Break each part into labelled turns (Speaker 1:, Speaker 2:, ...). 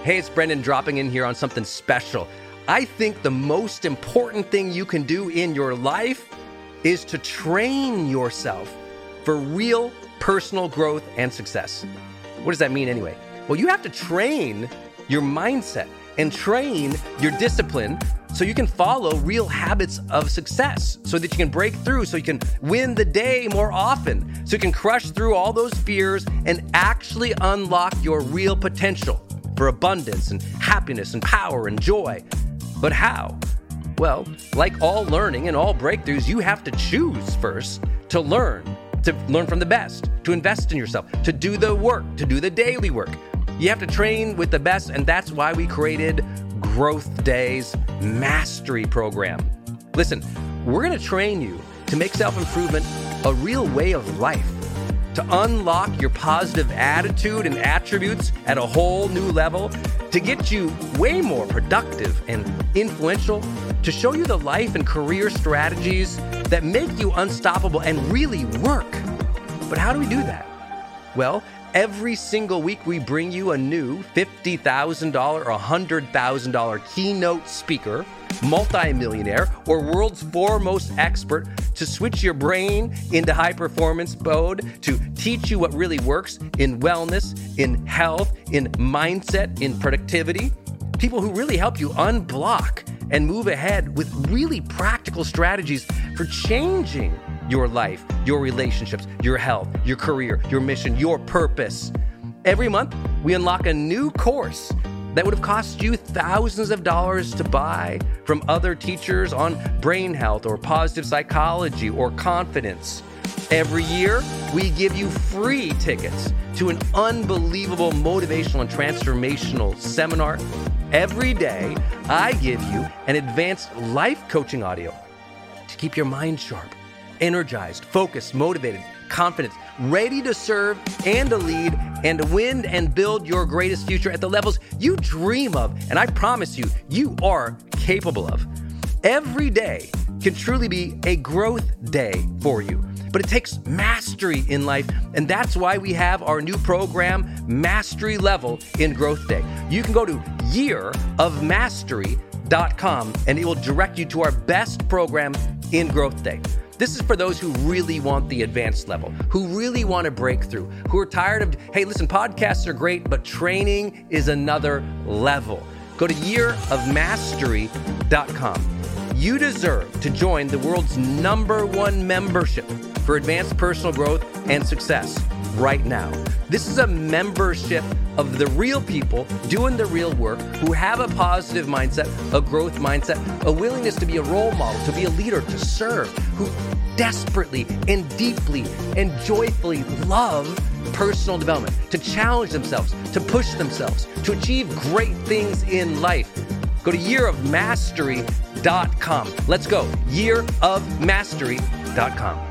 Speaker 1: Hey, it's Brendan dropping in here on something special. I think the most important thing you can do in your life is to train yourself for real personal growth and success. What does that mean anyway? Well, you have to train your mindset and train your discipline so you can follow real habits of success, so that you can break through, so you can win the day more often, so you can crush through all those fears and actually unlock your real potential for abundance and happiness and power and joy. But how? Well, like all learning and all breakthroughs, you have to choose first to learn from the best, to invest in yourself, to do the work, to do the daily work. You have to train with the best, and that's why we created Growth Day's Mastery Program. Listen, we're going to train you to make self-improvement a real way of life, to unlock your positive attitude and attributes at a whole new level, to get you way more productive and influential, to show you the life and career strategies that make you unstoppable and really work. But how do we do that? Well, every single week we bring you a new $50,000 or $100,000 keynote speaker, multimillionaire, or world's foremost expert to switch your brain into high performance mode, to teach you what really works in wellness, in health, in mindset, in productivity. People who really help you unblock and move ahead with really practical strategies for changing your life, your relationships, your health, your career, your mission, your purpose. Every month, we unlock a new course that would have cost you thousands of dollars to buy from other teachers on brain health or positive psychology or confidence. Every year, we give you free tickets to an unbelievable motivational and transformational seminar. Every day, I give you an advanced life coaching audio to keep your mind sharp, energized, focused, motivated, confident, ready to serve and to lead and to win and build your greatest future at the levels you dream of. And I promise you, you are capable of. Every day can truly be a growth day for you. But it takes mastery in life, and that's why we have our new program, Mastery Level in Growth Day. You can go to yearofmastery.com, and it will direct you to our best program in Growth Day. This is for those who really want the advanced level, who really want to break through, who are tired of, hey, listen, podcasts are great, but training is another level. Go to yearofmastery.com. You deserve to join the world's #1 membership for advanced personal growth and success right now. This is a membership of the real people doing the real work, who have a positive mindset, a growth mindset, a willingness to be a role model, to be a leader, to serve, who desperately and deeply and joyfully love personal development, to challenge themselves, to push themselves, to achieve great things in life. Go to yearofmastery.com. Let's go. yearofmastery.com.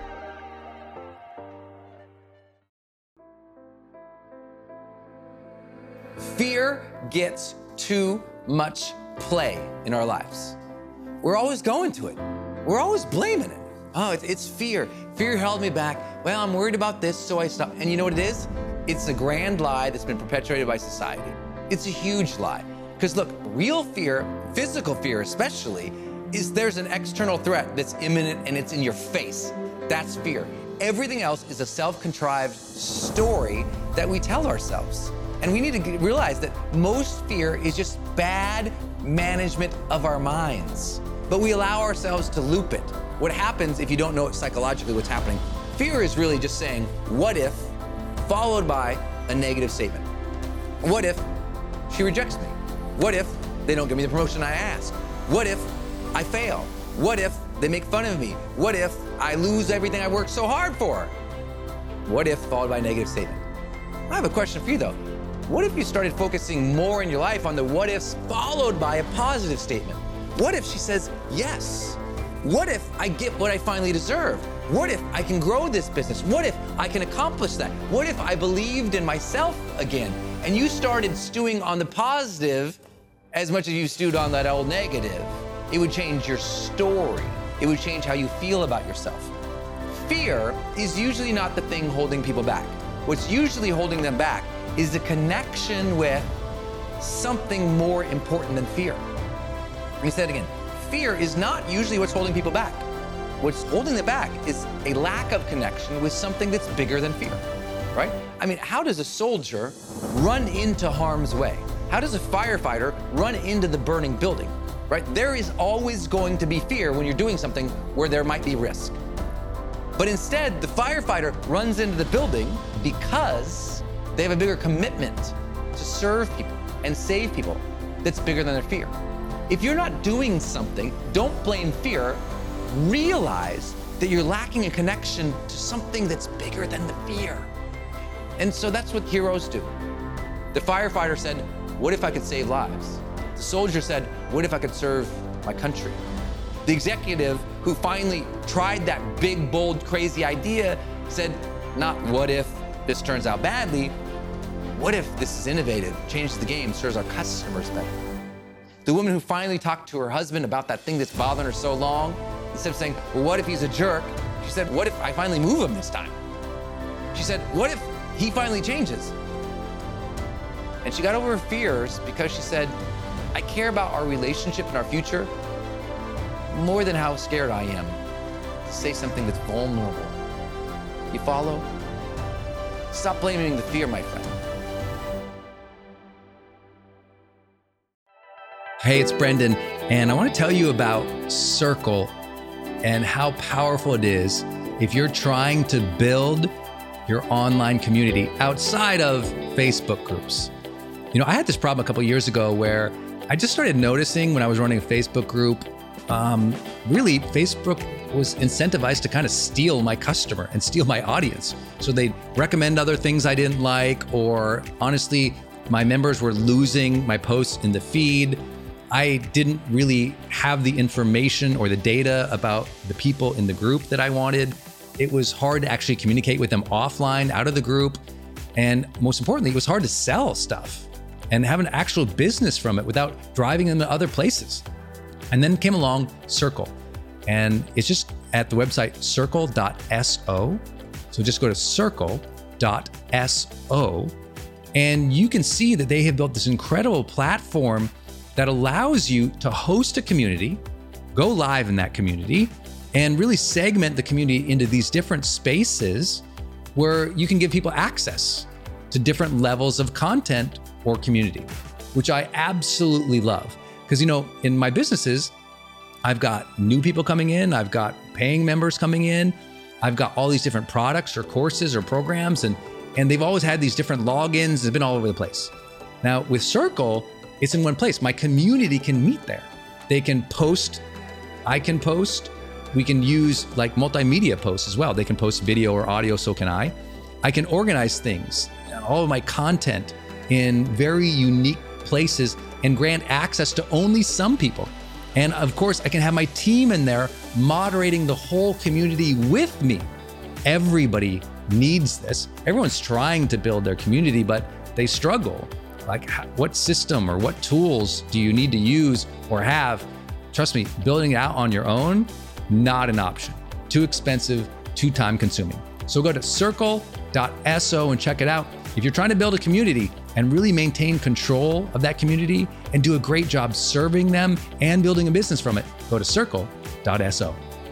Speaker 1: Fear gets too much play in our lives. We're always going to it. We're always blaming it. Oh, it's fear. Fear held me back. Well, I'm worried about this, so I stopped. And you know what it is? It's a grand lie that's been perpetuated by society. It's a huge lie. Because look, real fear, physical fear especially, is there's an external threat that's imminent and it's in your face. That's fear. Everything else is a self-contrived story that we tell ourselves. And we need to realize that most fear is just bad management of our minds. But we allow ourselves to loop it. What happens if you don't know psychologically what's happening? Fear is really just saying, what if, followed by a negative statement. What if she rejects me? What if they don't give me the promotion I ask? What if I fail? What if they make fun of me? What if I lose everything I worked so hard for? What if, followed by a negative statement? I have a question for you though. What if you started focusing more in your life on the what ifs followed by a positive statement? What if she says yes? What if I get what I finally deserve? What if I can grow this business? What if I can accomplish that? What if I believed in myself again? And you started stewing on the positive as much as you stewed on that old negative. It would change your story. It would change how you feel about yourself. Fear is usually not the thing holding people back. What's usually holding them back is the connection with
Speaker 2: something more important than fear. Let me say it again. Fear is not usually what's holding people back. What's holding it back is a lack of connection with something that's bigger than fear, right? I mean, how does a soldier run into harm's way? How does a firefighter run into the burning building, right? There is always going to be fear when you're doing something where there might be risk. But instead, the firefighter runs into the building because they have a bigger commitment to serve people and save people that's bigger than their fear. If you're not doing something, don't blame fear. Realize that you're lacking a connection to something that's bigger than the fear. And so that's what heroes do. The firefighter said, what if I could save lives? The soldier said, what if I could serve my country? The executive who finally tried that big, bold, crazy idea said, not what if this turns out badly, what if this is innovative, changes the game, serves our customers better? The woman who finally talked to her husband about that thing that's bothering her so long, instead of saying, well, what if he's a jerk? She said, what if I finally move him this time? She said, what if he finally changes? And she got over her fears because she said, I care about our relationship and our future more than how scared I am to say something that's vulnerable. You follow? Stop blaming the fear, my friend.
Speaker 3: Hey, it's Brendan, and I want to tell you about Circle and how powerful it is if you're trying to build your online community outside of Facebook groups. You know, I had this problem a couple of years ago where I just started noticing when I was running a Facebook group, really Facebook was incentivized to kind of steal my customer and steal my audience. So they'd recommend other things I didn't like, or honestly, my members were losing my posts in the feed. I didn't really have the information or the data about the people in the group that I wanted. It was hard to actually communicate with them offline, out of the group. And most importantly, it was hard to sell stuff and have an actual business from it without driving them to other places. And then came along Circle. And it's just at the website circle.so. So just go to circle.so. And you can see that they have built this incredible platform that allows you to host a community, go live in that community, and really segment the community into these different spaces where you can give people access to different levels of content or community, which I absolutely love. Because, you know, in my businesses, I've got new people coming in, I've got paying members coming in, I've got all these different products or courses or programs, and they've always had these different logins. It's been all over the place. Now with Circle, it's in one place. My community can meet there. They can post, I can post. We can use like multimedia posts as well. They can post video or audio, so can I. I can organize things, all of my content in very unique places and grant access to only some people. And of course, I can have my team in there moderating the whole community with me. Everybody needs this. Everyone's trying to build their community, but they struggle. Like, what system or what tools do you need to use or have? Trust me, building it out on your own, not an option. Too expensive, too time consuming. So go to circle.so and check it out. If you're trying to build a community and really maintain control of that community and do a great job serving them and building a business from it, go to circle.so.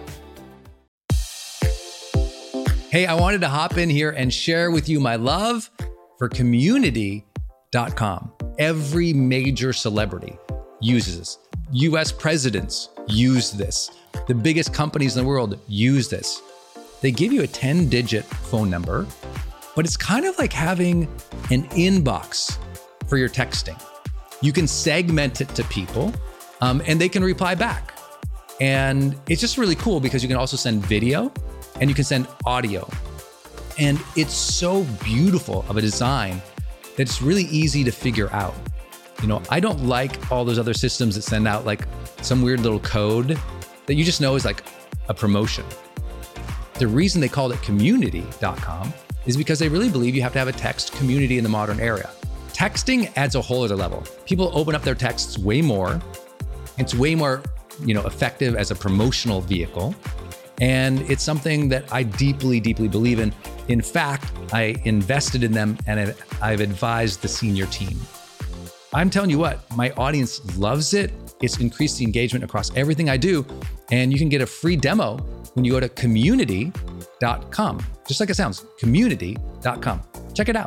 Speaker 3: Hey, I wanted to hop in here and share with you my love for community.com. Every major celebrity uses this. US presidents use this. The biggest companies in the world use this. They give you a 10-digit phone number, but it's kind of like having an inbox for your texting. You can segment it to people, and they can reply back. And it's just really cool because you can also send video and you can send audio. And it's so beautiful of a design that it's really easy to figure out. You know, I don't like all those other systems that send out like some weird little code that you just know is like a promotion. The reason they called it community.com is because they really believe you have to have a text community in the modern era. Texting adds a whole other level. People open up their texts way more. It's way more, effective as a promotional vehicle. And it's something that I deeply, deeply believe in. In fact, I invested in them and I've advised the senior team. I'm telling you what, my audience loves it. It's increased the engagement across everything I do. And you can get a free demo when you go to community.com. Just like it sounds, community.com. Check it out.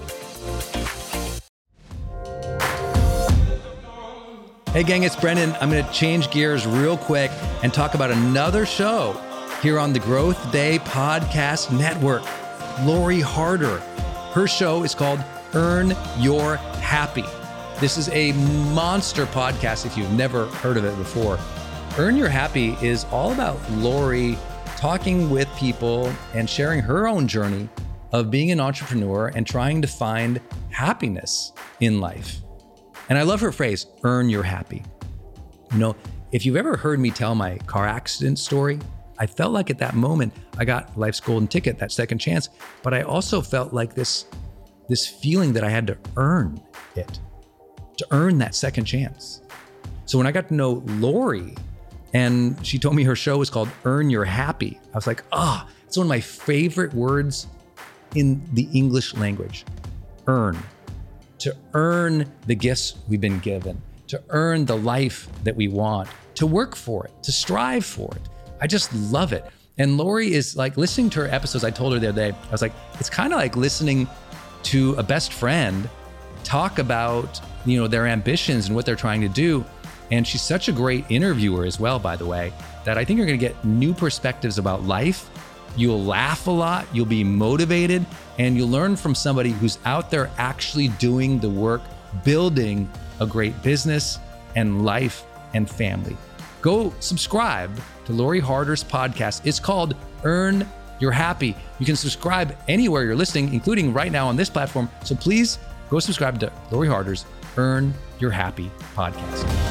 Speaker 3: Hey gang, it's Brendon. I'm going to change gears real quick and talk about another show here on the Growth Day Podcast Network. Lori Harder. Her show is called Earn Your Happy. This is a monster podcast if you've never heard of it before. Earn Your Happy is all about Lori talking with people and sharing her own journey of being an entrepreneur and trying to find happiness in life. And I love her phrase, earn your happy. You know, if you've ever heard me tell my car accident story, I felt like at that moment I got life's golden ticket, that second chance, but I also felt like this feeling that I had to earn it. To earn that second chance. So when I got to know Lori and she told me her show was called Earn Your Happy, I was like, it's one of my favorite words in the English language. Earn. To earn the gifts we've been given, to earn the life that we want, to work for it, to strive for it. I just love it. And Lori is like, listening to her episodes, I told her the other day, I was like, it's kind of like listening to a best friend talk about, you know, their ambitions and what they're trying to do. And she's such a great interviewer as well, by the way, that I think you're going to get new perspectives about life. You'll laugh a lot, you'll be motivated, and you'll learn from somebody who's out there actually doing the work, building a great business and life and family. Go subscribe to Lori Harder's podcast. It's called Earn Your Happy. You can subscribe anywhere you're listening, including right now on this platform. So please go subscribe to Lori Harder's Earn Your Happy podcast.